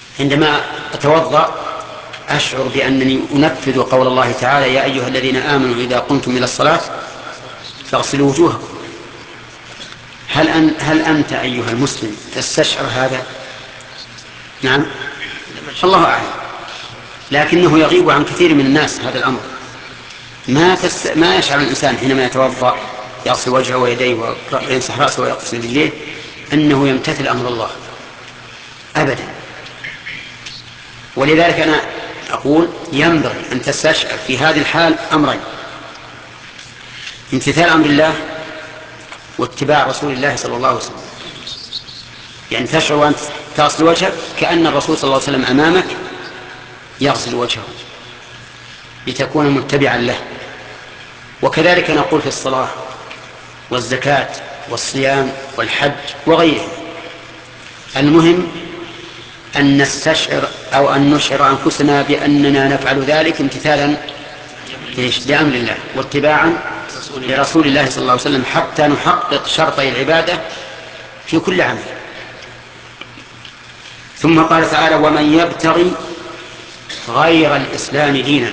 عندما أتوضأ أشعر بأنني أنفذ قول الله تعالى: يا أيها الذين آمنوا إذا قمتم إلى الصلاة فاغسلوا وجوهكم. هل أنت أيها المسلم تستشعر هذا؟ نعم، الله أعلم، لكنه يغيب عن كثير من الناس هذا الأمر. ما يشعر الإنسان حينما يتوضأ يغسل وجهه ويديه ويمسح رأسه ويغسل رجليه أنه يمتثل أمر الله أبدا. ولذلك أنا أقول ينبغي أن تستشعر في هذه الحال أمرين: امتثال أمر الله واتباع رسول الله صلى الله عليه وسلم. يعني تشعر وأنت تغسل وجهك كأن الرسول صلى الله عليه وسلم أمامك يغسل وجهه لتكون متبعا له. وكذلك نقول في الصلاة والزكاة والصيام والحج وغيره. المهم أن نستشعر أو أن نشعر أنفسنا بأننا نفعل ذلك امتثالا لأمر الله واتباعا لرسول الله صلى الله عليه وسلم حتى نحقق شرطي العبادة في كل عمل. ثم قال تعالى: ومن يبتغي غير الإسلام دينا.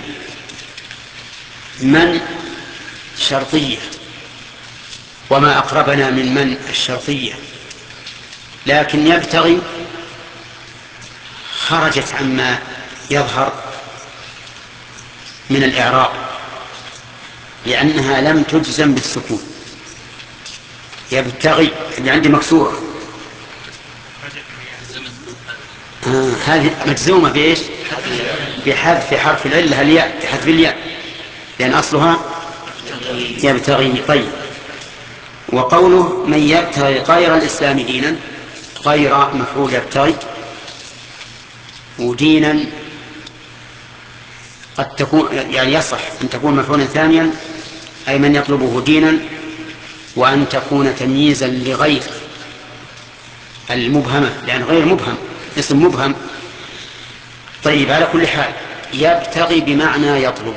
من شرطية، وما أقربنا من الشرطية، لكن يبتغي خرجت عما يظهر من الإعراب لأنها لم تجزم بالسكون. يبتغي اللي عندي مكسورة، هذه مجزومة بإيش؟ بحذف حرف العلة الياء، بحذف الياء لأن أصلها يبتغي. طيب، وقوله من يبتغي غير الإسلام دينا، غير مفعول يبتغي، ودينا قد تكون يعني يصح أن تكون مفعولا ثانيا أي من يطلبه دينا، وأن تكون تمييزا لغير المبهمة لأن غير مبهم اسم مبهم. طيب، على كل حال يبتغي بمعنى يطلب.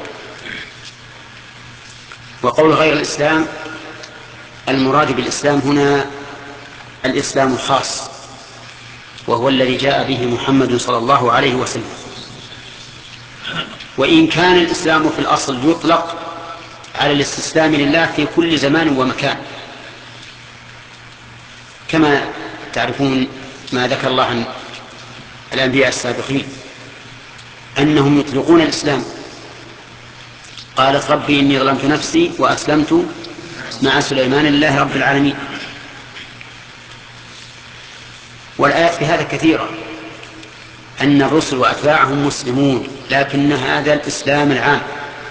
وقول غير الإسلام المراد بالإسلام هنا الإسلام الخاص، وهو الذي جاء به محمد صلى الله عليه وسلم. وإن كان الإسلام في الأصل يطلق على الاستسلام لله في كل زمان ومكان، كما تعرفون ما ذكر الله عن الأنبياء السابقين أنهم يطلقون الإسلام. قالت ربي إني ظلمت نفسي وأسلمت مع سليمان لله رب العالمين. والآيات في هذا كثيرة، أن الرسل وأتباعهم مسلمون، لكن هذا الإسلام العام.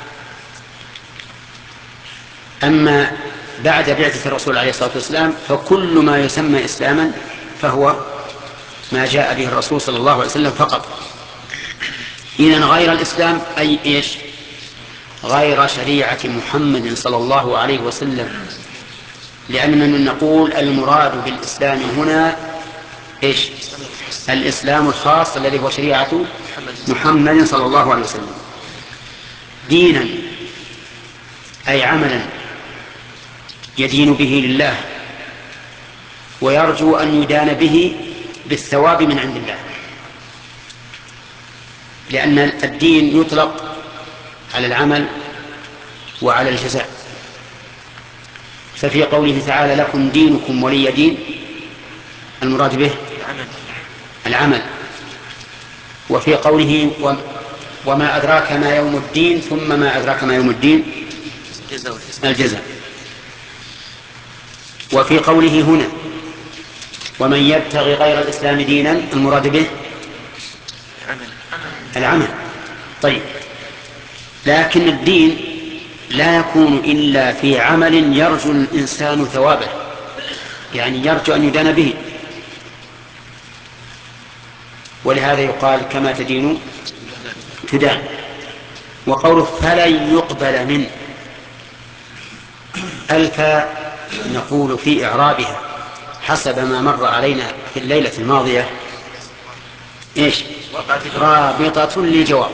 أما بعد بعثة الرسول عليه الصلاة والسلام فكل ما يسمى إسلاما فهو ما جاء به الرسول صلى الله عليه وسلم فقط. إذن غير الإسلام أي إيش؟ غير شريعة محمد صلى الله عليه وسلم، لأننا نقول المراد بالإسلام هنا إيش؟ الإسلام الخاص الذي هو شريعة محمد صلى الله عليه وسلم. دينا أي عملا يدين به لله ويرجو أن يدان به بالثواب من عند الله، لأن الدين يطلق على العمل وعلى الجزاء. ففي قوله تعالى لكم دينكم ولي دين المراد به العمل. وفي قوله وما أدراك ما يوم الدين ثم ما أدراك ما يوم الدين الجزاء. وفي قوله هنا ومن يبتغي غير الإسلام دينا المراد به العمل. طيب، لكن الدين لا يكون إلا في عمل يرجو الإنسان ثوابه، يعني يرجو أن يدان به، ولهذا يقال كما تدين تدان. وقوله فلن يقبل منه، ألف نقول في إعرابها حسب ما مر علينا في الليلة الماضية إيش؟ رابطة للجواب،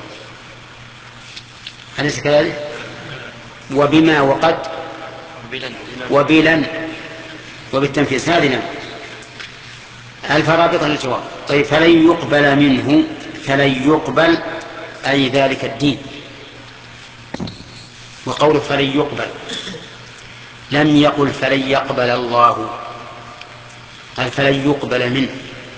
أليس كذلك؟ وبما وقد وبلن وبالتنفيذ، هذه الفرابطة للجواب. طيب فلن يقبل منه، فلن يقبل أي ذلك الدين. وقوله فلن يقبل لم يقل فلن يقبل الله، قال فلن يقبل منه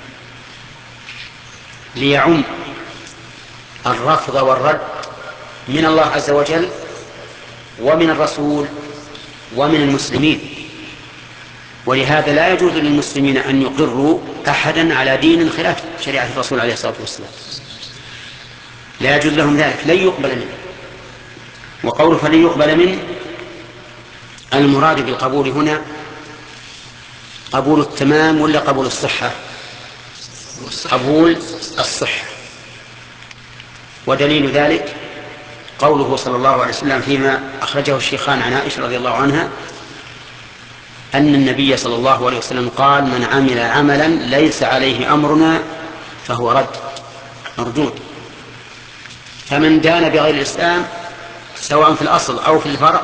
ليعم الرفض والرد من الله عز وجل ومن الرسول ومن المسلمين. ولهذا لا يجوز للمسلمين أن يقروا أحدا على دين خلاف شريعة الرسول عليه الصلاة والسلام، لا يجوز لهم ذلك، لن يقبل منه. وقوله فلن يقبل منه المراد بالقبول هنا قبول التمام ولا قبول الصحة؟ قبول الصحة. ودليل ذلك قوله صلى الله عليه وسلم فيما أخرجه الشيخان عن عائشة رضي الله عنها أن النبي صلى الله عليه وسلم قال: من عمل عملا ليس عليه أمرنا فهو رد مردود. فمن دان بغير الإسلام سواء في الأصل أو في الفرع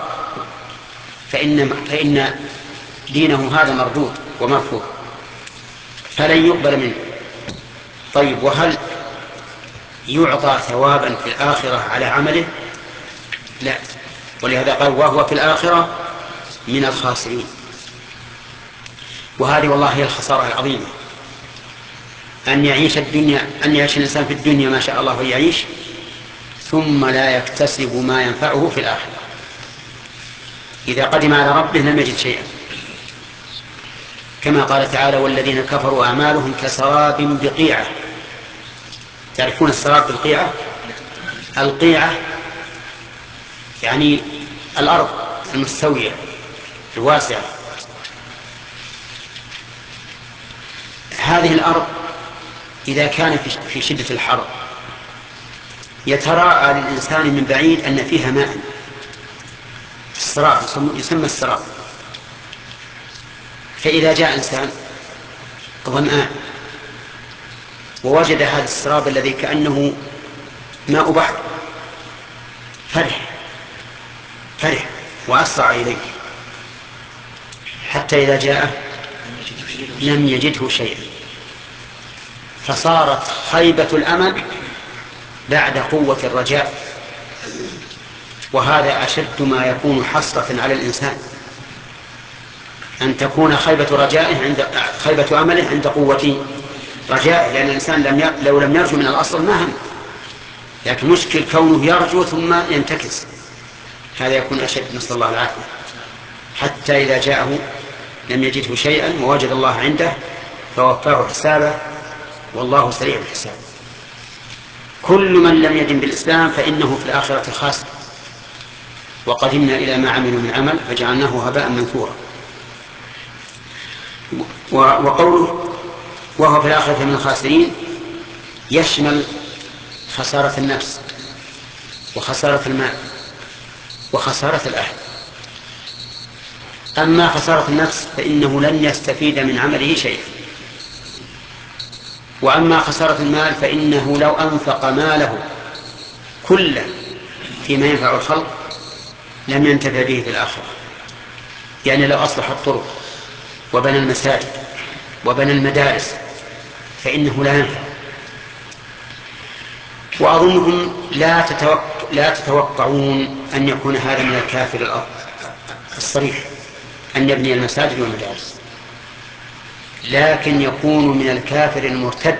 فإن دينه هذا مردود ومرفوض، فلن يقبل منه. طيب وهل يعطى ثوابا في الآخرة على عمله؟ لا، ولهذا قال وهو في الآخرة من الخاسرين. وهذه والله هي الخسارة العظيمة، أن يعيش الإنسان في الدنيا ما شاء الله يعيش ثم لا يكتسب ما ينفعه في الآخرة. إذا قدم على ربه لم يجد شيئا، كما قال تعالى: والذين كفروا أعمالهم كسراب بقيعة. تعرفون السراب بالقيعة؟ القيعة يعني الأرض المستوية الواسعة. هذه الأرض إذا كان في شدة الحر يتراءى للإنسان من بعيد أن فيها ماء، السراب يسمى السراب. فإذا جاء إنسان ظمآن ووجد هذا السراب الذي كأنه ماء بحر فرح وأسرع إليه، حتى إذا جاءه لم يجده شيئا، فصارت خيبة الأمل بعد قوة الرجاء. وهذا أشد ما يكون حسرة على الإنسان، أن تكون خيبة أمله عند قوة رجائه، لأن الإنسان لو لم يرجو من الأصل ما هم، لكن مشكل كونه يرجو ثم ينتكس، هذا يكون أشد، نسأل الله العافية. حتى إذا جاءه لم يجده شيئا ووجد الله عنده فوفاه حسابه والله سريع الحساب. كل من لم يدن بالإسلام فإنه في الآخرة خاسر. وقدمنا إلى ما عملوا من عمل فجعلناه هباء منثورا. وقوله وهو في الآخرة من الخاسرين يشمل خسارة النفس وخسارة المال وخسارة الأهل. أما خسارة النفس فإنه لن يستفيد من عمله شيئا، وأما خسارة المال فإنه لو أنفق ماله كله فيما ينفع الخلق لم ينتفع به في الآخرة. يعني لو أصلح الطرق وبنى المساجد وبنى المدارس فإنه لا ينفع. وأظنكم لا تتوقعون أن يكون هذا من الكافر الصريح أن يبني المساجد والمدارس، لكن يكون من الكافر المرتد.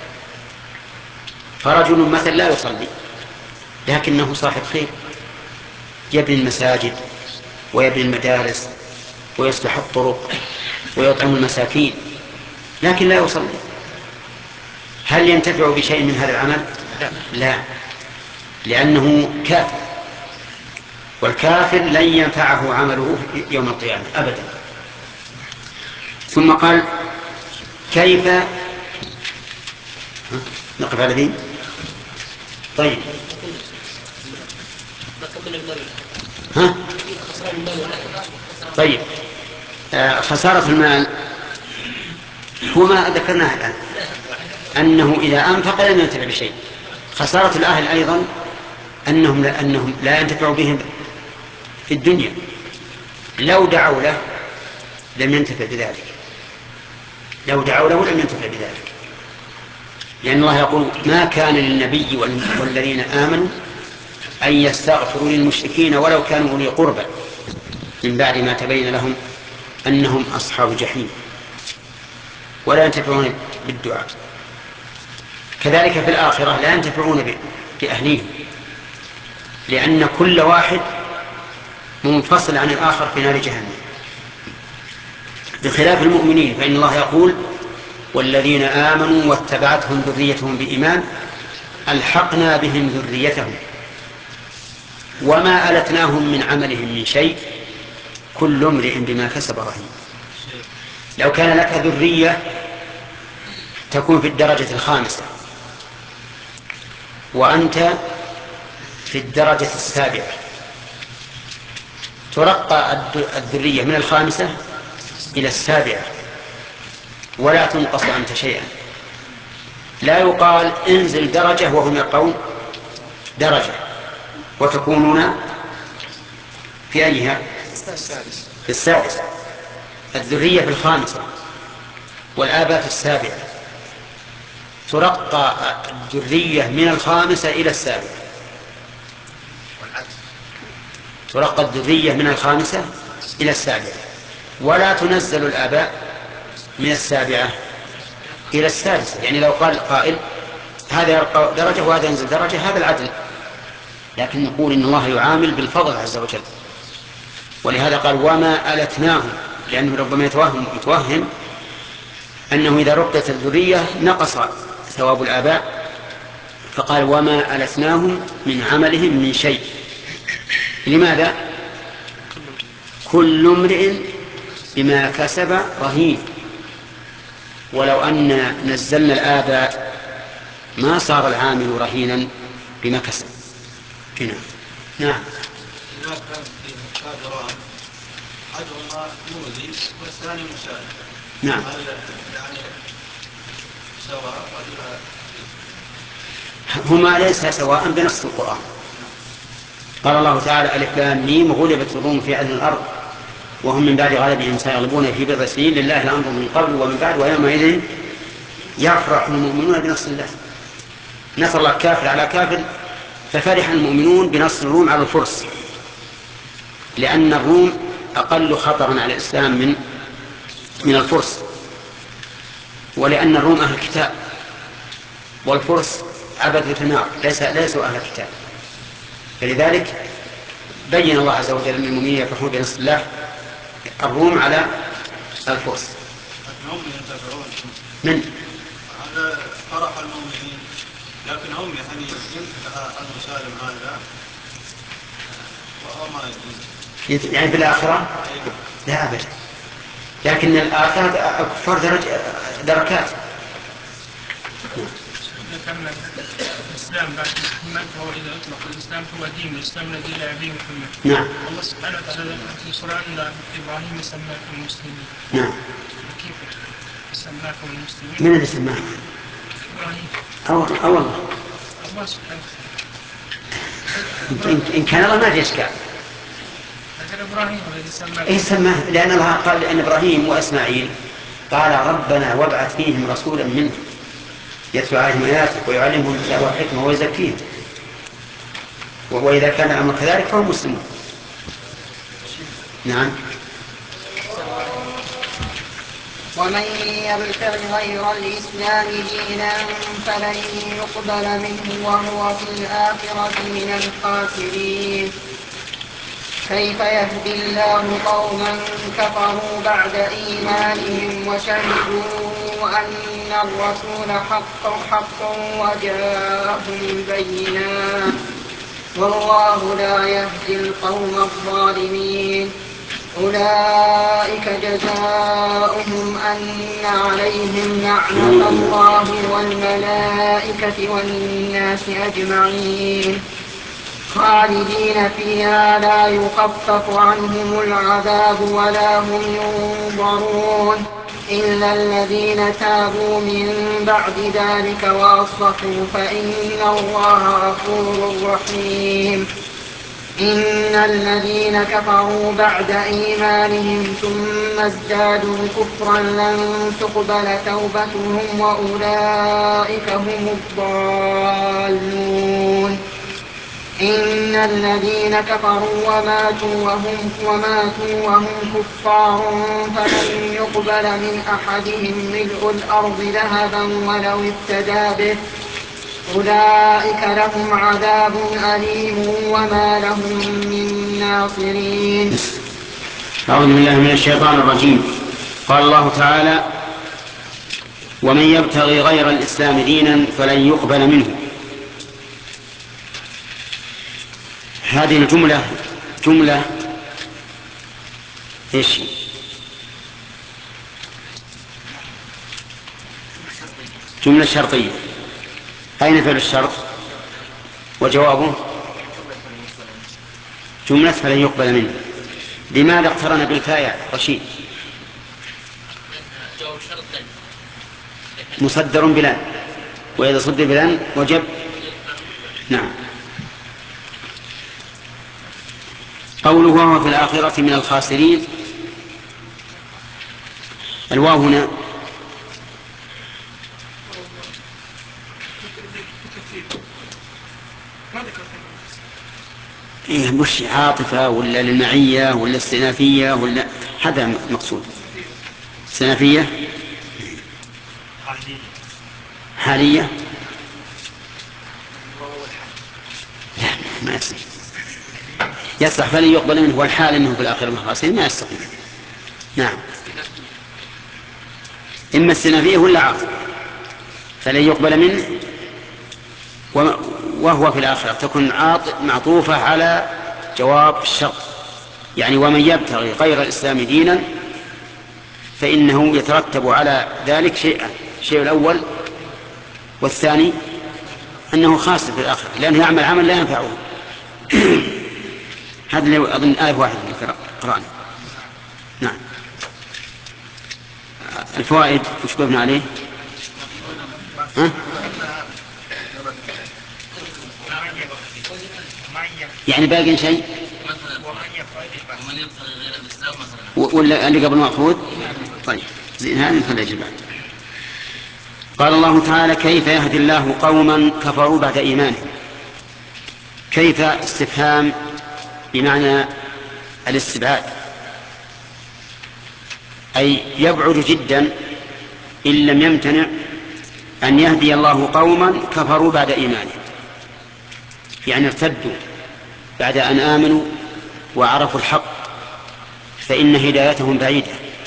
فرجل مثلا لا يصلي لكنه صاحب خير، يبني المساجد ويبني المدارس ويصلح الطرق ويطعم المساكين، لكن لا يصلي. هل ينتفع بشيء من هذا العمل؟ لا، لأنه كافر، والكافر لن ينفعه عمله يوم القيامة أبدا. ثم قال كيف نقف على ذي. طيب طيب خسارة المال هو ما ذكرناه الآن، أنه إذا أنفق لم ينتفع بشيء. خسارة الأهل أيضا أنهم لا ينتفعوا بهم في الدنيا، لو دعوا له لم ينتفع بذلك. لو دعوا له لم ينتفع بذلك، لأن الله يقول ما كان للنبي والذين آمنوا أن يستغفروا للمشركين ولو كانوا أولي قربى من بعد ما تبين لهم أنهم أصحاب جحيم، ولا ينتفعون بالدعاء. كذلك في الآخرة لا ينتفعون بأهليهم، لأن كل واحد منفصل عن الآخر في نار جهنم، بخلاف المؤمنين فإن الله يقول والذين آمنوا واتبعتهم ذريتهم بإيمان ألحقنا بهم ذريتهم وما ألتناهم من عملهم من شيء كل امرئ بما كسب رهين. لو كان لك ذرية تكون في الدرجة الخامسة وأنت في الدرجة السابعة، ترقى الذرية من الخامسة إلى السابعة ولا تنقص أنت شيئا. لا يقال انزل درجة وهم يرقون درجة وتكونون في أيها؟ في السادسة. الذرية في الخامسة والآباء في السابعة، ترقى الذرية من الخامسة إلى السابعة، ترقى الذرية من الخامسة إلى السابعة، ولا تنزل الآباء من السابعة إلى السادسة. يعني لو قال قائل هذا يرقى درجة وهذا ينزل درجة، هذا العدل، لكن نقول إن الله يعامل بالفضل عز وجل، ولهذا قال وما ألتناهم، لأنه ربما يتوهم أنه إذا رقت الذرية نقص ثواب الآباء، فقال وما ألتناهم من عملهم من شيء. لماذا؟ كل امرئ بما كسب رهين، ولو أن نزلنا الآباء ما صار العامل رهينا بما كسب. نعم. أحدهما مؤذي والثاني مساعد. نعم. يعني سواء هما ليس سواء بنص القرآن. قال الله تعالى ألف لام ميم غلبت الروم في أدنى الأرض وهم من بعد غلبهم سيغلبون في بضع سنين لله الأمر من قبل ومن بعد ويومئذ يفرح المؤمنون بنصر الله. نصر الله كافر على كافر، ففرح المؤمنون بنصر الروم على الفرس، لأن الروم أقل خطرا على الإسلام من الفرس، ولأن الروم أهل الكتاب والفرس عبدة النار ليسوا أهل الكتاب. فلذلك بين الله عز وجل أن المؤمنين يفرحون بنصر الله الروم على الفرس. هم ينتفعون من على فرح المؤمنين، لكن هم يعني ينتفع المسالم هذا وهو ما يجوز يعني في الآخرة لا أبدا، لكن الآخرة الكفار دركات. كان الإسلام بعد محمد هو إذا أطلق الإسلام هو دين الإسلام الذي لا يبيه محمد. نعم. الله سبحانه وتعالى في سورة أن إبراهيم سماكم المسلمين. نعم. كيف سماكم المسلمين؟ من اللي سماكم؟ إبراهيم. والله. الله سبحانه إن كان الله ما في إشكال. لكن إبراهيم الذي سماه. إيه سماه؟ لأن الله قال لأن إبراهيم وإسماعيل قال ربنا وابعث فيهم رسولا منهم يتلو عليهم آياتك ويعلمهم الكتاب والحكمة ويزكيهم، وإذا كان الأمر كذلك فهم مسلمون. نعم. ومن يبتغ غير الإسلام دينا فلن يقبل منه وهو في الآخرة من الخاسرين. كيف يهدي الله قوما كفروا بعد إيمانهم وشهدوا أن الرسول حق وجاءهم البينات والله لا يهدي القوم الظالمين. أولئك جزاؤهم أن عليهم لعنة الله والملائكة والناس أجمعين خالدين فيها لا يخفف عنهم العذاب ولا هم ينظرون إلا الذين تابوا من بعد ذلك وأصلحوا فإن الله غفور رحيم. إن الذين كفروا بعد إيمانهم ثم ازدادوا كفرا لن تقبل توبتهم وأولئك هم الضالون. إن الذين كفروا وماتوا وهم كفار فلن يقبل من أحدهم ملء الأرض ذهبا ولو افتدى به أولئك لهم عذاب أليم وما لهم من ناصرين. أعوذ بالله من الشيطان الرجيم. قال الله تعالى: ومن يبتغي غير الإسلام دينا فلن يقبل منه. هذه الجملة ايش؟ جملة شرطية. أين فعل الشرط؟ وجوابه جملة فلن يقبل منه. لماذا اقترن بالفاء رشيد؟ مصدر بلان، وإذا صدر بلان وجب. نعم. قوله وهو في الآخرة من الخاسرين، الواو هنا مش عاطفة ولا للمعية ولا استئنافية ولا هذا مقصود. استئنافية حالية لا ما يصح فلن يقبل منه والحال انه في الآخرة من الخاسرين ما يستقيم. نعم. إما استئنافية ولا عاطفة. فلن يقبل منه وهو في الآخرة تكون معطوفة على جواب الشرط، يعني ومن يبتغي غير الإسلام دينا فإنه يترتب على ذلك شيئان: الشيء الأول والثاني أنه خاسر في الآخرة لأنه يعمل عمل لا ينفعه. هذا اللي أظن آية واحد من القرآن. نعم. الفوائد وش قلنا عليه؟ ها؟ يعني باقي شيء ولا اللي قبل مأخوذ؟ طيب زين هذا نخليه بعد. قال الله تعالى: كيف يهدي الله قوما كفروا بعد إيمانهم. كيف استفهام بمعنى الاستبعاد، أي يبعد جدا إن لم يمتنع أن يهدي الله قوما كفروا بعد إيمانهم، يعني ارتدوا بعد أن آمنوا وعرفوا الحق، فإن هدايتهم بعيدة.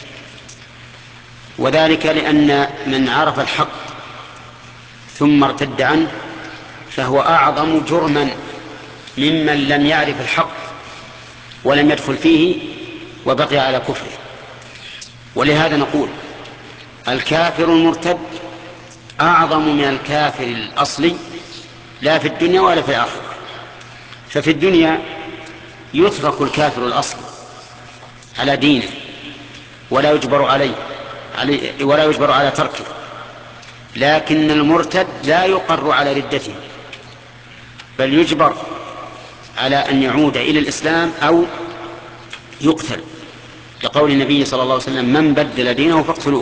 وذلك لأن من عرف الحق ثم ارتد عنه فهو أعظم جرما ممن لم يعرف الحق ولم يدخل فيه وبقي على كفره. ولهذا نقول الكافر المرتد أعظم من الكافر الأصلي، لا في الدنيا ولا في الآخرة. ففي الدنيا يترك الكافر الأصلي على دينه ولا يجبر على تركه، لكن المرتد لا يقر على ردته بل يجبر على أن يعود إلى الإسلام أو يقتل، لقول النبي صلى الله عليه وسلم: من بدل دينه فاقتلوه.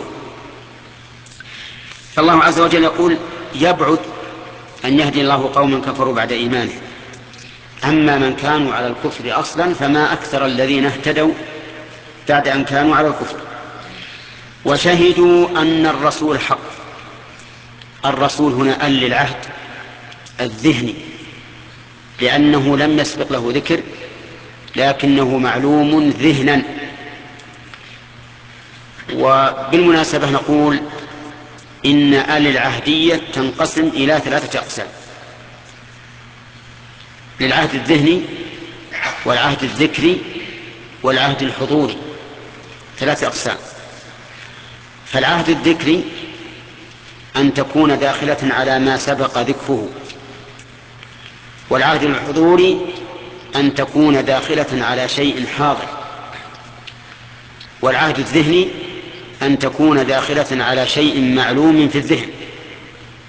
فالله عز وجل يقول: يبعد أن يهدي الله قوما كفروا بعد إيمانه. أما من كانوا على الكفر أصلا فما أكثر الذين اهتدوا بعد أن كانوا على الكفر. وشهدوا أن الرسول حق. الرسول هنا للعهد الذهني، لأنه لم يسبق له ذكر لكنه معلوم ذهنا. وبالمناسبة نقول إن العهدية تنقسم إلى 3 أقسام: للعهد الذهني والعهد الذكري والعهد الحضوري، 3 أقسام. فالعهد الذكري أن تكون داخلة على ما سبق ذكره، والعهد الحضوري أن تكون داخلة على شيء حاضر، والعهد الذهني أن تكون داخلة على شيء معلوم في الذهن.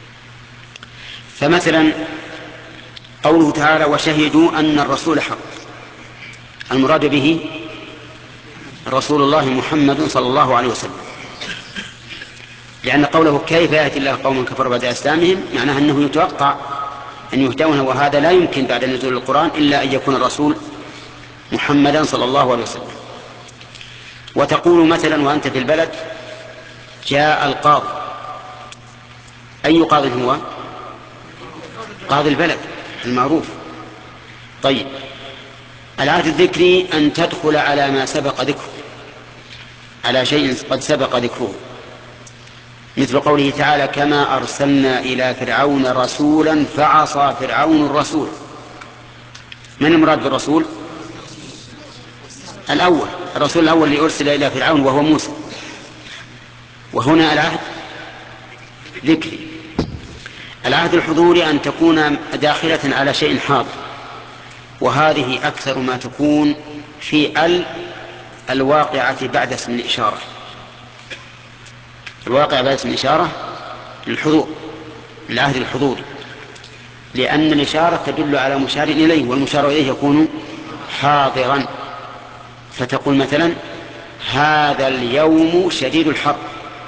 فمثلا قوله تعالى: وشهدوا أن الرسول حق، المراد به رسول الله محمد صلى الله عليه وسلم، لأن قوله كيف يأتي الله قوم كفروا بعد إسلامهم معناه أنه يتوقع أن يهدون، وهذا لا يمكن بعد نزول القرآن إلا أن يكون الرسول محمدا صلى الله عليه وسلم. وتقول مثلا وأنت في البلد جاء القاضي، أي قاضي هو؟ قاضي البلد المعروف. طيب، العهد الذكري أن تدخل على ما سبق ذكره، على شيء قد سبق ذكره، مثل قوله تعالى كما أرسلنا إلى فرعون رسولا فعصى فرعون الرسول. من المراد بالرسول؟ الأول، الرسول الأول اللي أرسل إلى فرعون وهو موسى. وهنا العهد ذكري. العهد الحضوري أن تكون داخلة على شيء حاضر، وهذه أكثر ما تكون في الواقعة بعد اسم الإشارة. الواقع بعد اسم الإشارة للحضور، العهد الحضوري، لأن الإشارة تدل على مشار إليه، والمشار إليه يكون حاضرا. فتقول مثلا هذا اليوم شديد الحر.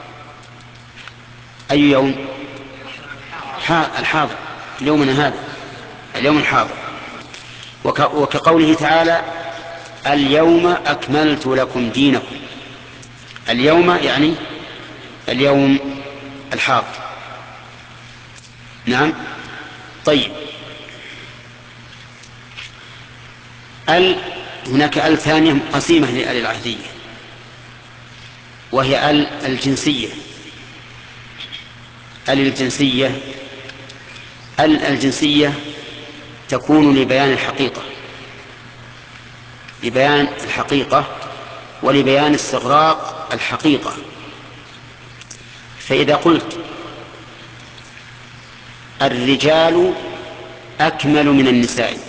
أي يوم؟ الحاضر، يومنا هذا اليوم الحاضر. وكقوله تعالى اليوم أكملت لكم دينكم. اليوم يعني اليوم الحاضر. نعم. طيب، هناك ثانية قسيمة للعهدية، وهي الجنسية. الجنسية تكون لبيان الحقيقة، ولبيان استغراق الحقيقة. فإذا قلت الرجال أكمل من النساء،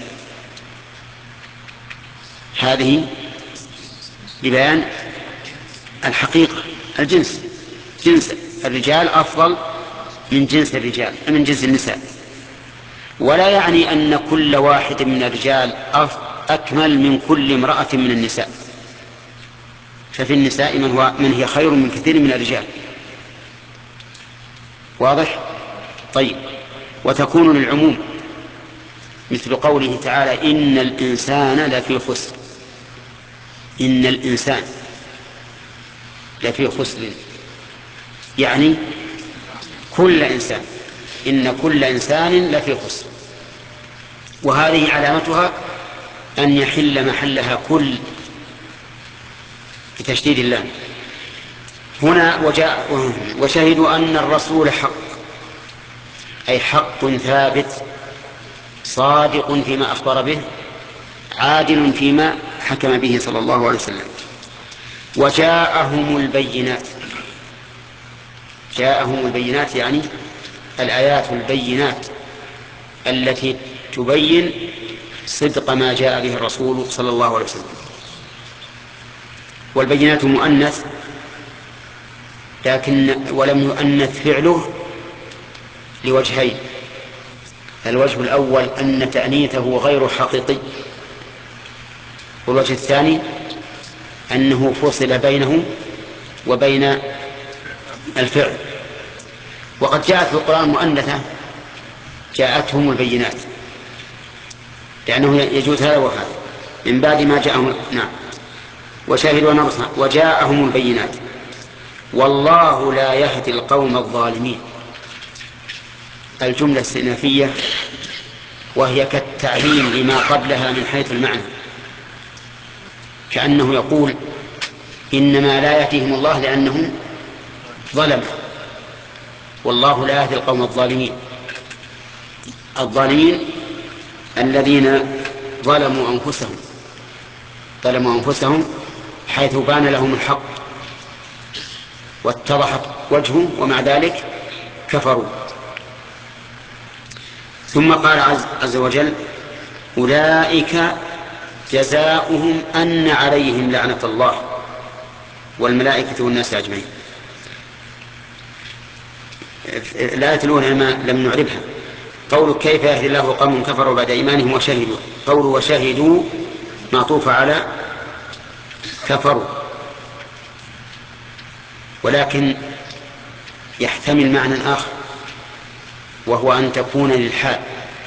هذه لبيان الحقيقة، جنس الرجال أفضل من جنس الرجال، من جنس النساء. ولا يعني أن كل واحد من الرجال أكمل من كل امرأة من النساء، ففي النساء من هي خير من كثير من الرجال. واضح؟ طيب، وتكون للعموم، مثل قوله تعالى إن الإنسان لفي خسر. إن الإنسان لفي خسر يعني كل إنسان، إن كل إنسان لفي خسر. وهذه علامتها أن يحل محلها كل بتشديد اللام. هنا وشهدوا أن الرسول حق، أي حق ثابت، صادق فيما أخبر به، عادل فيما حكم به صلى الله عليه وسلم. وجاءهم البينات. جاءهم البينات يعني الآيات البينات التي تبين صدق ما جاء به الرسول صلى الله عليه وسلم. والبينات مؤنث، ولم يؤنث فعله لوجهين. الوجه الأول أن تأنيثه غير حقيقي، والوجه الثاني أنه فصل بينه وبين الفعل. وقد جاءت في القرآن مؤنثة جاءتهم البينات، لأنه يجوز هذا وهذا من بعد ما جاءهم. نعم. وشاهدوا نصر وجاءهم البينات والله لا يهدي القوم الظالمين. الجملة استئنافية، وهي كالتعليم لما قبلها من حيث المعنى، كأنه يقول إنما لا يهديهم الله لأنهم ظلموا، والله لا يهدي القوم الظالمين. الظالمين الذين ظلموا أنفسهم حيث بان لهم الحق واتضحت وجهه، ومع ذلك كفروا. ثم قال عز وجل أولئك جزاؤهم أن عليهم لعنة الله والملائكة والناس أجمعين. الآية الأولى لم نعرفها. قول كيف يهدي الله قوم كفروا بعد إيمانهم وشهدوا، قول وشهدوا معطوفة على كفروا، ولكن يحتمل معنى آخر، وهو أن تكون للحال،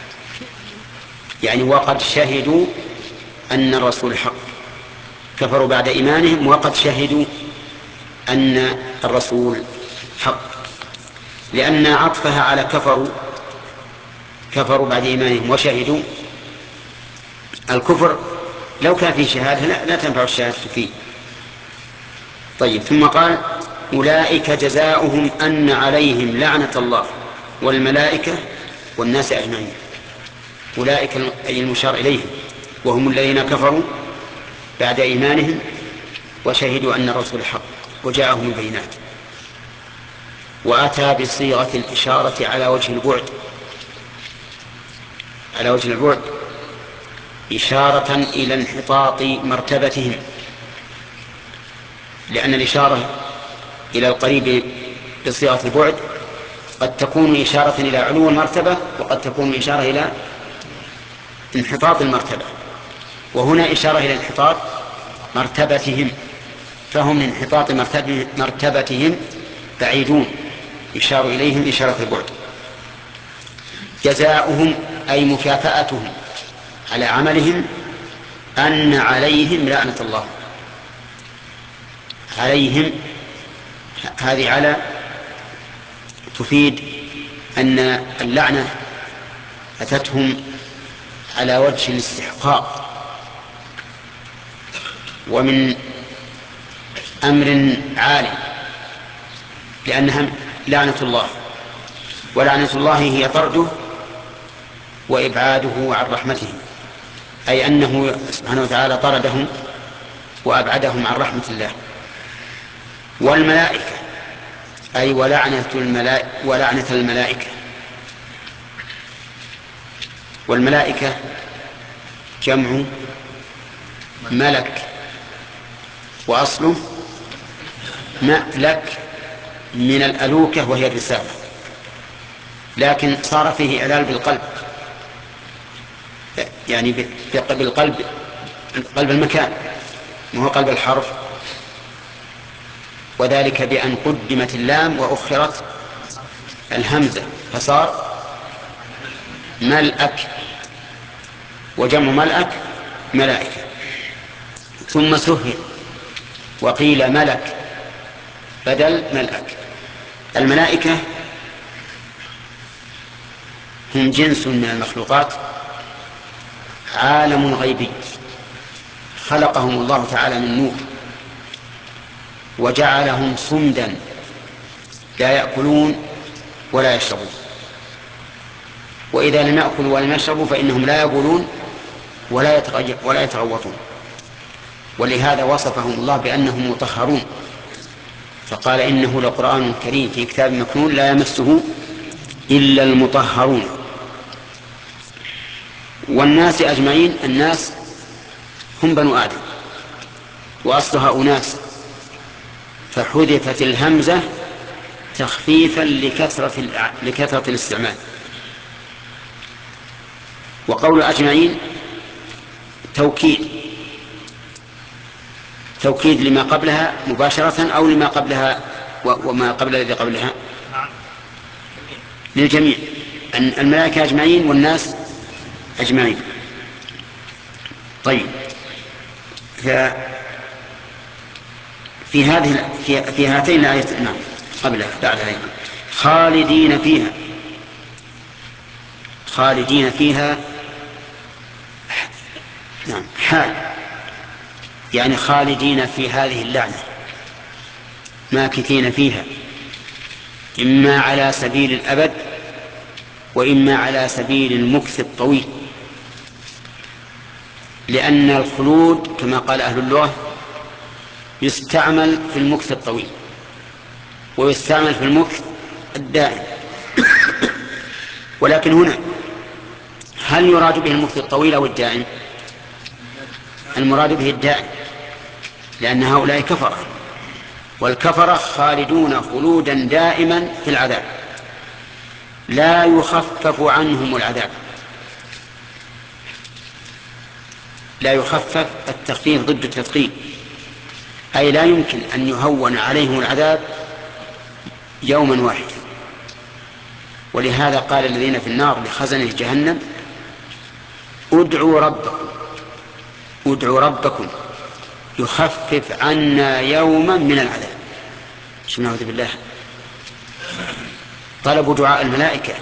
يعني وقد شهدوا أن الرسول حق، كفروا بعد إيمانهم وقد شهدوا أن الرسول حق، لأن عطفها على كفروا بعد إيمانهم وشهدوا، الكفر لو كان فيه شهادة لا تنفع الشهادة فيه. طيب، ثم قال أولئك جزاؤهم أن عليهم لعنة الله والملائكة والناس أجمعين. أولئك أي المشار إليهم، وهم الذين كفروا بعد إيمانهم وشهدوا أن الرسول حق وجاءهم البينات، وأتى بصيغة الإشارة على وجه البعد إشارة إلى انحطاط مرتبتهم، لأن الإشارة إلى القريب بصيغة البعد قد تكون إشارة إلى علو المرتبة، وقد تكون إشارة إلى انحطاط المرتبة، وهنا إشارة إلى انحطاط مرتبتهم، فهم من انحطاط مرتبتهم بعيدون، يشار إليهم إشارة البعد. جزاؤهم أي مكافأتهم على عملهم أن عليهم لعنة الله. عليهم هذه على تفيد أن اللعنة أتتهم على وجه الاستحقاق، ومن أمر عالي، لأنها لعنة الله، ولعنة الله هي طرده وإبعاده عن رحمته، أي أنه سبحانه وتعالى طردهم وأبعدهم عن رحمة الله. والملائكة أي ولعنة الملائكة. والملائكة جمع ملك، وأصله مألك من الألوكة وهي الرسالة، لكن صار فيه إعلال بالقلب، يعني بالقلب، قلب المكان وهو قلب الحرف، وذلك بأن قدمت اللام وأخرت الهمزة فصار ملأك، وجمع ملأك ملائكة. ثم سهل وقيل ملك بدل ملأك. الملائكة هم جنس من المخلوقات، عالم غيبي خلقهم الله تعالى من نور، وجعلهم صمدا لا يأكلون ولا يشربون، وإذا لم يأكلوا ولم يشربوا فإنهم لا يبولون ولا يتغوطون، ولهذا وصفهم الله بأنهم مطهرون، فقال إنه لقرآن كريم في كتاب مكنون لا يمسه إلا المطهرون. والناس أجمعين، الناس هم بنو آدم، وأصلها أناس، فحذفت الهمزة تخفيفا لكثرة الاستعمال. وقول أجمعين توكيد لما قبلها مباشرة، أو لما قبلها وما قبل الذي قبلها للجميع، أن الملائكة أجمعين والناس أجمعين. طيب، في هاتين الآيتين، نعم قبلها بعدها أيضا، خالدين فيها نعم حال، يعني خالدين في هذه اللعنة، ماكثين فيها، إما على سبيل الأبد وإما على سبيل المكث الطويل، لأن الخلود كما قال أهل اللغة يستعمل في المكث الطويل ويستعمل في المكث الدائم. ولكن هنا هل يراد به المكث الطويل أو الدائم؟ المراد به الدائم، لأن هؤلاء كفرة، والكفرة خالدون خلودا دائما في العذاب، لا يخفف عنهم العذاب. لا يخفف، التخفيف ضد التثقيل، أي لا يمكن أن يهون عليهم العذاب يوما واحدا. ولهذا قال الذين في النار لخزنة جهنم: ادعوا ربكم يخفف عنا يوما من العذاب. نعوذ بالله. طلبوا دعاء الملائكة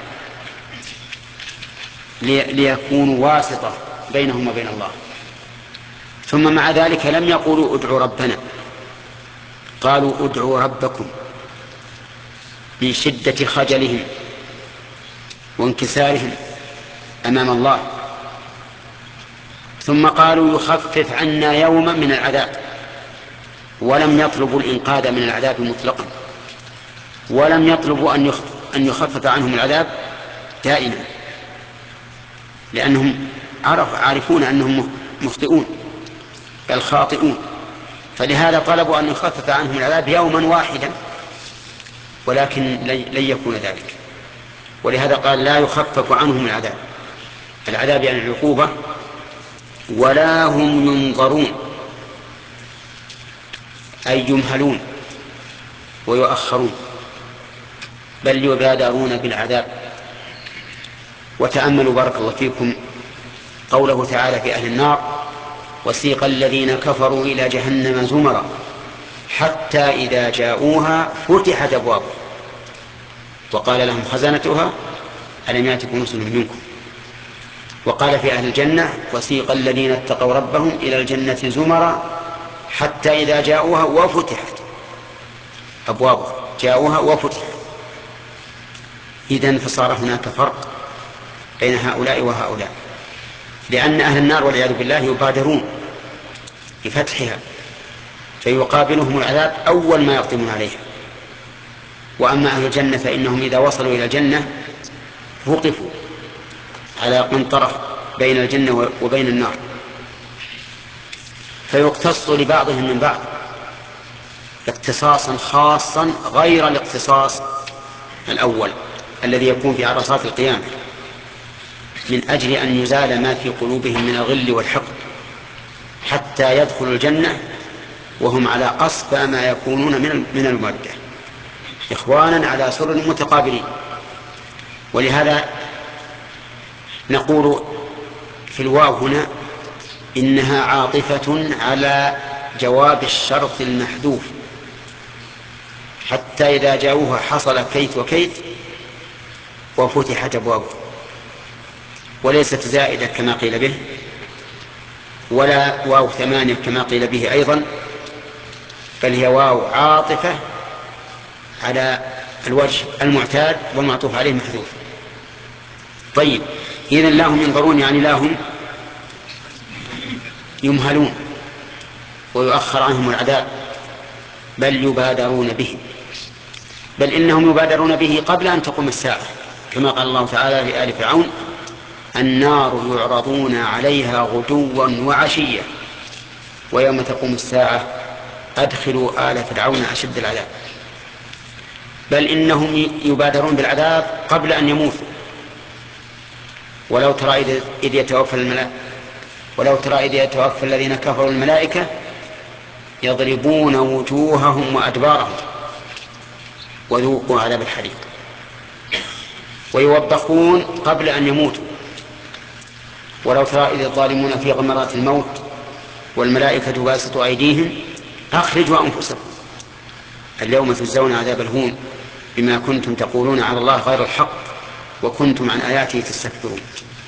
ليكونوا واسطة بينهم وبين الله. ثم مع ذلك لم يقولوا ادعوا ربنا، قالوا ادعوا ربكم من شدة خجلهم وانكسارهم أمام الله. ثم قالوا يخفف عنا يوما من العذاب، ولم يطلبوا الإنقاذ من العذاب مطلقا، ولم يطلبوا أن يخفف عنهم العذاب دائما، لأنهم عارفون أنهم مخطئون بل خاطئون، فلهذا طلبوا أن يخفف عنهم العذاب يوما واحدا، ولكن لن يكون ذلك. ولهذا قال لا يخفف عنهم العذاب يعني العقوبة، ولا هم ينظرون، أي يمهلون ويؤخرون، بل يبادرون بالعذاب. وتأملوا بارك الله فيكم قوله تعالى في أهل النار: وسيق الذين كفروا إلى جهنم زمرا حتى إذا جاءوها فتحت أبوابها وقال لهم خزنتها ألم يأتكم رسل منكم. وقال في أهل الجنة: وسيق الذين اتقوا ربهم إلى الجنة زمرا حتى إذا جاءوها وفتحت أبوابها، جاءوها وفتحت. إذن فصار هناك فرق بين هؤلاء وهؤلاء، لأن أهل النار والعياذ بالله يبادرون بفتحها فيقابلهم العذاب أول ما يقدمون عليها. وأما أهل الجنة فإنهم إذا وصلوا إلى الجنة وقفوا على قنطرة بين الجنة وبين النار، فيقتص لبعضهم من بعض اقتصاصا خاصا غير الاقتصاص الأول الذي يكون في عرصات القيامة، من أجل أن يزال ما في قلوبهم من الغل والحقد حتى يدخلوا الجنة وهم على أصفى ما يكونون من المودة، إخوانا على سرر متقابلين. ولهذا نقول في الواو هنا إنها عاطفة على جواب الشرط المحذوف، حتى إذا جاءوها حصل كيت وكيت وفتحت أبوابه، وليست زائدة كما قيل به، ولا واو 8 كما قيل به أيضا، بل هي واو عاطفة على الوجه المعتاد والمعطوف عليه محذوف. طيب، إذن لا هم ينظرون يعني لا هم يمهلون ويؤخر عنهم العذاب، بل يبادرون به، بل إنهم يبادرون به قبل أن تقوم الساعة، كما قال الله تعالى لآل فرعون: النار يعرضون عليها غدوا وعشيا ويوم تقوم الساعة أدخلوا آل فرعون أشد العذاب. بل إنهم يبادرون بالعذاب قبل أن يموتوا. ولو ترى إذ يتوفى الذين كفروا الملائكة يضربون وجوههم وأدبارهم وذوقوا عذاب الحريق، ويوبخون قبل أن يموتوا. ولو ترى إذ الظالمون في غمرات الموت والملائكة باسطوا أيديهم أخرجوا أنفسكم اليوم تجزون عذاب الهون بما كنتم تقولون على الله غير الحق وكنتم عن آياته تستكبرون.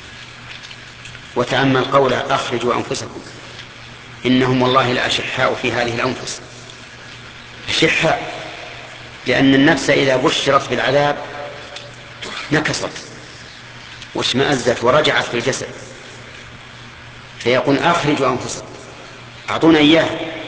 وتأمل قوله أخرجوا أنفسكم، إنهم والله لأشحاء في هذه الأنفس، أشحاء، لأن النفس إذا بشرت بالعذاب نكصت واشمأزت ورجعت في الجسد، فيقول أخرجوا أنفسكم، أعطونا إياه.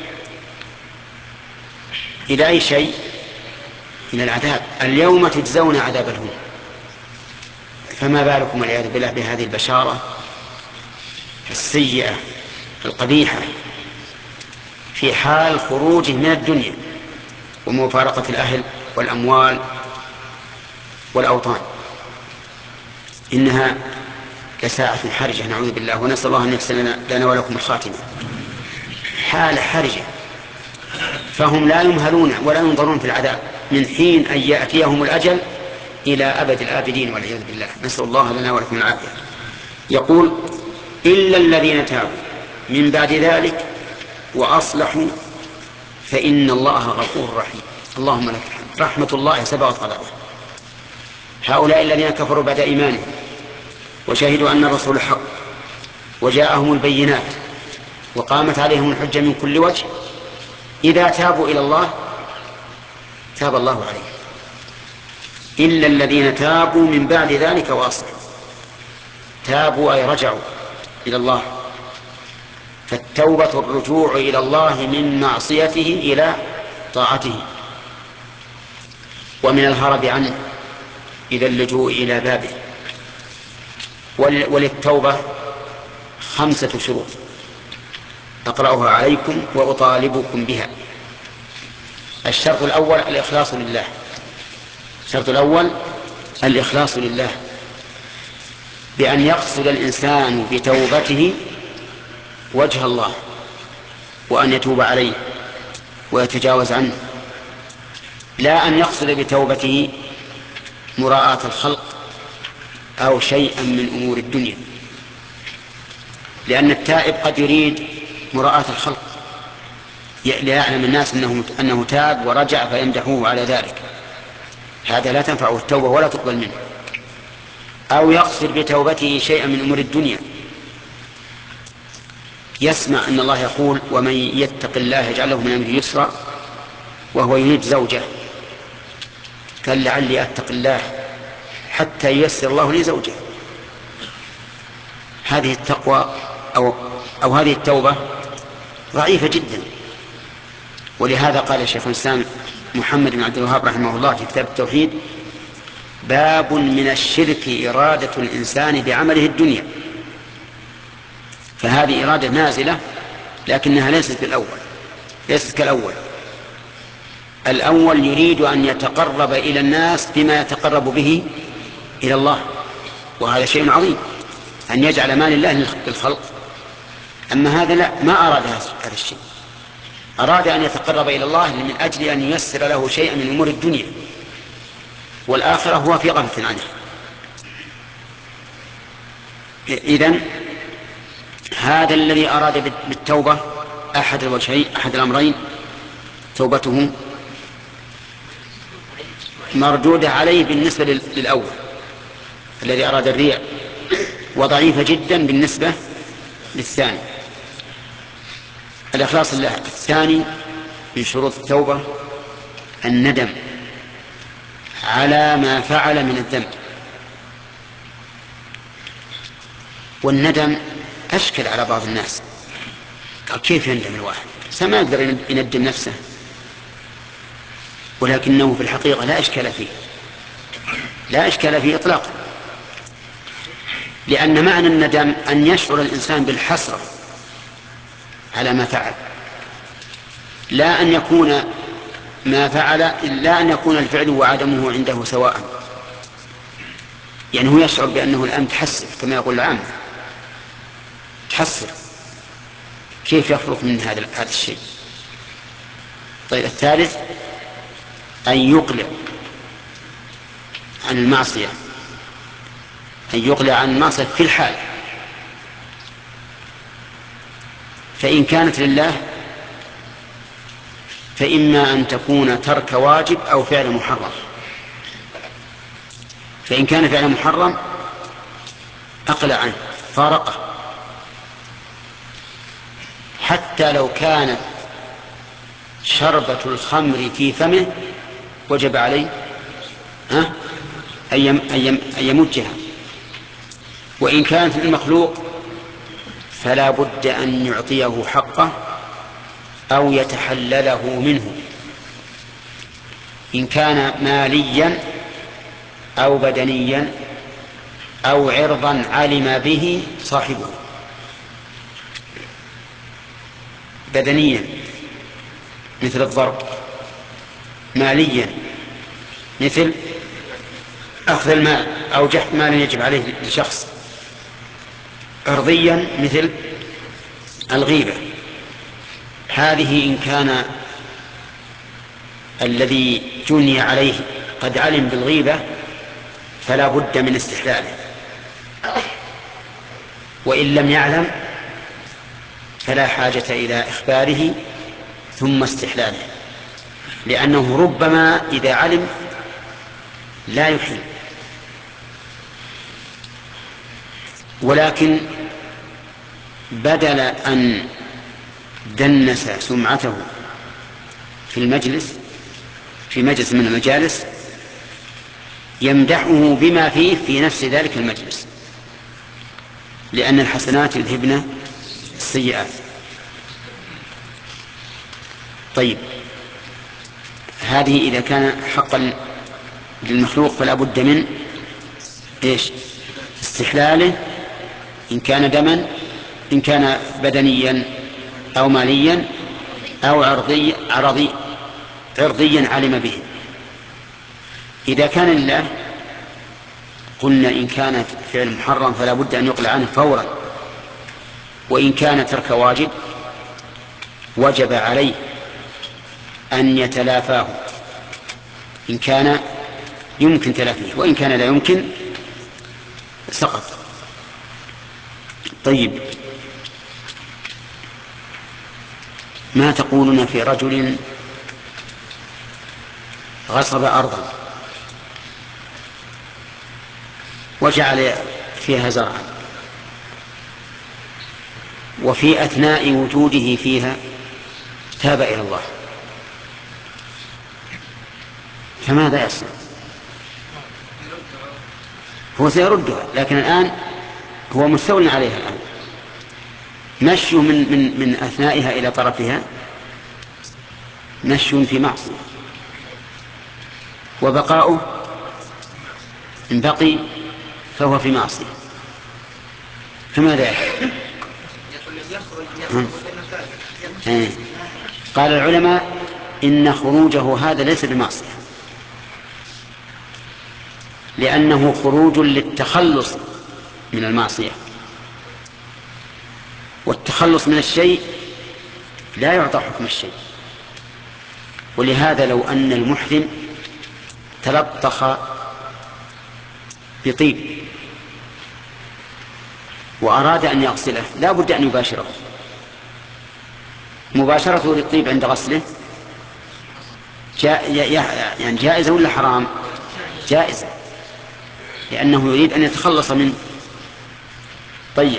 إلى أي شيء؟ إلى العذاب. اليوم تجزون عذاب الهون. فما بالكم والعياذ بالله بهذه البشارة السيئة القبيحة في حال خروجه من الدنيا ومفارقة الأهل والأموال والأوطان. إنها لساعة حرجة، نعوذ بالله، ونسأل الله أن يحسن لنا ولكم الخاتمة. حال حرجة، فهم لا يمهلون ولا ينظرون في العذاب من حين أن يأتيهم الأجل إلى أبد الآبدين والعياذ بالله، نسأل الله لنا ولكم العافية. يقول إلا الذين تابوا من بعد ذلك وأصلحوا فإن الله غفور رحيم. اللهم لك الحمد، رحمة الله سبقت غضبه. هؤلاء الذين كفروا بعد إيمانهم وشهدوا أن الرسول حق وجاءهم البينات وقامت عليهم الحجة من كل وجه، إذا تابوا إلى الله تاب الله عليهم. إلا الذين تابوا من بعد ذلك وأصلحوا. تابوا أي رجعوا إلى الله، فالتوبة الرجوع إلى الله من معصيته إلى طاعته، ومن الهرب عنه إلى اللجوء إلى بابه. وللتوبة 5 شروط أقرأها عليكم وأطالبكم بها. الشرط الأول الإخلاص لله. الشرط الأول الإخلاص لله، بأن يقصد الإنسان بتوبته وجه الله، وأن يتوب عليه ويتجاوز عنه، لا أن يقصد بتوبته مراءة الخلق أو شيئا من أمور الدنيا، لأن التائب قد يريد مراءة الخلق ليعلم الناس أنه تاب ورجع فيمدحوه على ذلك، هذا لا تنفعه التوبة ولا تقبل منه. أو يقصد بتوبته شيئا من أمور الدنيا، يسمع أن الله يقول ومن يتق الله يجعل له من أمره يسرا، وهو يريد زوجة، قال لعلي أتق الله حتى ييسر الله لي زوجة. هذه التقوى أو هذه التوبة ضعيفة جدا. ولهذا قال شيخ الإسلام محمد بن عبد الوهاب رحمه الله في كتاب التوحيد: باب من الشرك إرادة الإنسان بعمله الدنيا. فهذه إرادة نازلة لكنها ليست كالأول. الأول يريد أن يتقرب إلى الناس بما يتقرب به إلى الله، وهذا شيء عظيم أن يجعل مال الله للخلق. أما هذا لا، ما أراد هذا الشيء، أراد أن يتقرب إلى الله من أجل أن ييسر له شيئا من أمور الدنيا، والآخرة هو في غفلة عنه. إذن هذا الذي أراد بالتوبة أحد الأمرين توبته مردودة عليه بالنسبة للأول الذي أراد الرياء، وضعيفة جدا بالنسبة للثاني. الإخلاص لله. الثاني من شروط التوبة الندم على ما فعل من الذنب. والندم أشكل على بعض الناس، قال كيف يندم الواحد؟ ما يقدر يندم نفسه، ولكنه في الحقيقة لا إشكال فيه إطلاقا، لأن معنى الندم أن يشعر الإنسان بالحسرة على ما فعل، لا أن يكون الفعل وعدمه عنده سواء. يعني هو يشعر بأنه الآن تحسر، كما يقول العام تحسر، كيف يخلق من هذا الشيء؟ طيب، الثالث أن يقلع عن المعصية، في الحال، فإن كانت لله فإما أن تكون ترك واجب أو فعل محرم. فإن كان فعل محرم أقلع عنه، فارقه، حتى لو كانت شربة الخمر في فمه وجب عليه أن يمجها. وإن كانت للمخلوق فلا بد أن يعطيه حقه أو يتحلله منه، إن كان ماليا أو بدنيا أو عرضا علم به صاحبه. بدنيا مثل الضرب، ماليا مثل أخذ المال أو جحد مال يجب عليه لشخص، عرضيا مثل الغيبة، هذه إن كان الذي جني عليه قد علم بالغيبة فلا بد من استحلاله، وإن لم يعلم فلا حاجة إلى إخباره ثم استحلاله، لأنه ربما إذا علم لا يحل. ولكن بدل أن دنس سمعته في المجلس، في مجلس من المجالس، يمدحه بما فيه في نفس ذلك المجلس، لأن الحسنات يذهبن السيئات. طيب، هذه إذا كان حقا للمخلوق فلا بد من استحلاله، إن كان دما، إن كان بدنيا أو ماليا أو عرضيا علم به. إذا كان لله قلنا إن كانت فعل محرم فلا بد أن يقلع عنه فورا، وإن كان ترك واجب وجب عليه أن يتلافاه إن كان يمكن تلافيه، وإن كان لا يمكن سقط. طيب، ما تقولون في رجل غصب أرضا وجعل فيها زرعا، وفي أثناء وجوده فيها تاب إلى الله، فماذا يصنع؟ هو سيردها، لكن الآن هو مستول عليها. الآن مشي من أثنائها إلى طرفها مشي في معصية، وبقاؤه إن بقي فهو في معصية، فماذا يفعل؟ قال العلماء إن خروجه هذا ليس بمعصية، لأنه خروج للتخلص من المعصية، والتخلص من الشيء لا يعطى حكم الشيء. ولهذا لو أن المحرم تلطخ بطيب وأراد أن يغسله لا بد أن يباشره. مباشرته للطيب عند غسله يعني جائزة ولا حرام؟ جائزة، لأنه يريد أن يتخلص منه. طيب،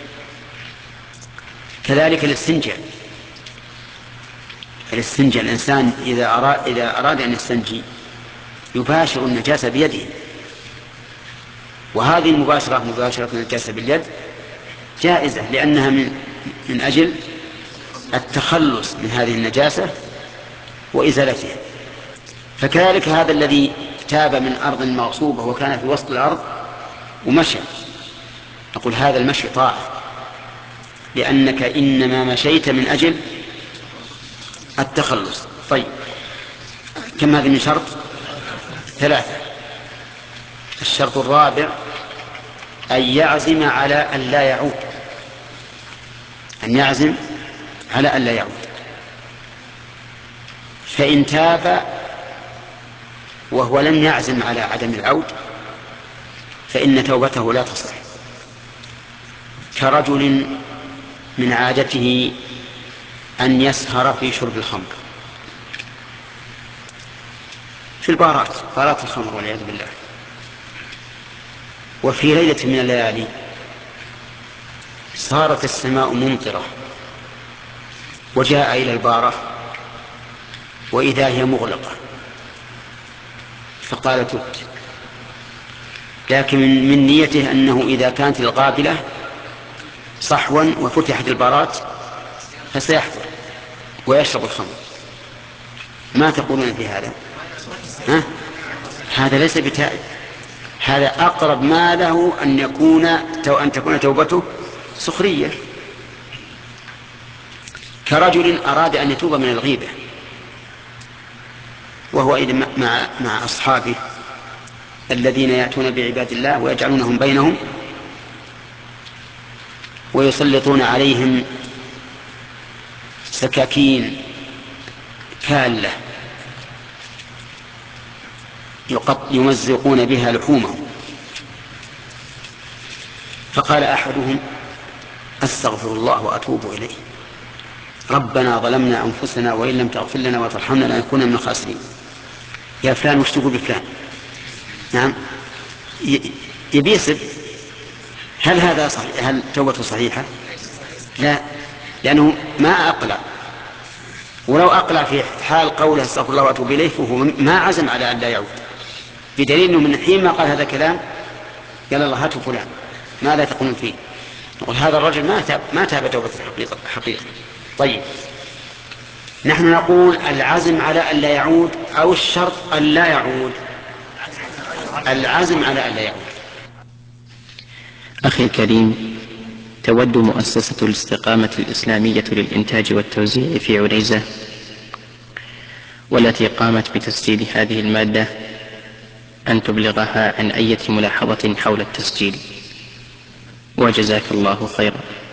كذلك الاستنجاء. الإنسان إذا أراد أن يستنجي يباشر النجاسة بيده، وهذه المباشرة مباشرة النجاسة باليد جائزة، لأنها من أجل التخلص من هذه النجاسة وإزالتها. فكذلك هذا الذي تاب من أرض مغصوبة وكان في وسط الأرض ومشى، نقول هذا المشي طاعة، لأنك إنما مشيت من أجل التخلص. طيب، كم هذه من شرط؟ 3. الشرط الرابع أن يعزم على أن لا يعود، أن يعزم على أن لا يعود. فإن تاب وهو لم يعزم على عدم العود فإن توبته لا تصح، كرجل من عادته أن يسهر في شرب الخمر في بارات الخمر والعياذ بالله، وفي ليلة من الليالي صارت السماء ممطرة وجاء إلى البارة وإذا هي مغلقة، فقال تبت، لكن من نيته أنه إذا كانت القابلة صحوا وفتحت البارات فسيحضر ويشرب الخمر. ما تقولون في هذا؟ هذا ليس بتائب، هذا أقرب ما له أن تكون توبته سخرية. كرجل أراد أن يتوب من الغيبة وهو مع أصحابه الذين يأتون بعباد الله ويجعلونهم بينهم ويسلطون عليهم سكاكين كالة يمزقون بها لحومهم. فقال أحدهم: أستغفر الله وأتوب إليه، ربنا ظلمنا أنفسنا وإن لم تغفر لنا وترحمنا لنكون من الخاسرين. يا فلان وش تقول بفلان؟ نعم، يبيسب. هل هذا صحيح؟ هل توبته صحيحة؟ لا، لأنه ما أقلع، ولو أقلع في حال قوله استغفر الله وأتوب إليه فهو ما عزم على أن لا يعود، بدليل أنه من حين ما قال هذا الكلام قال الله هاتوا فلان ماذا تقولون فيه؟ نقول هذا الرجل ما تاب توبة حقيقة. طيب، نحن نقول العزم على أن لا يعود أو الشرط أن لا يعود؟ العزم على أن لا يعود. أخي الكريم، تود مؤسسة الاستقامة الإسلامية للإنتاج والتوزيع في عنيزة، والتي قامت بتسجيل هذه المادة، أن تبلغها عن أي ملاحظة حول التسجيل، وجزاك الله خيرا.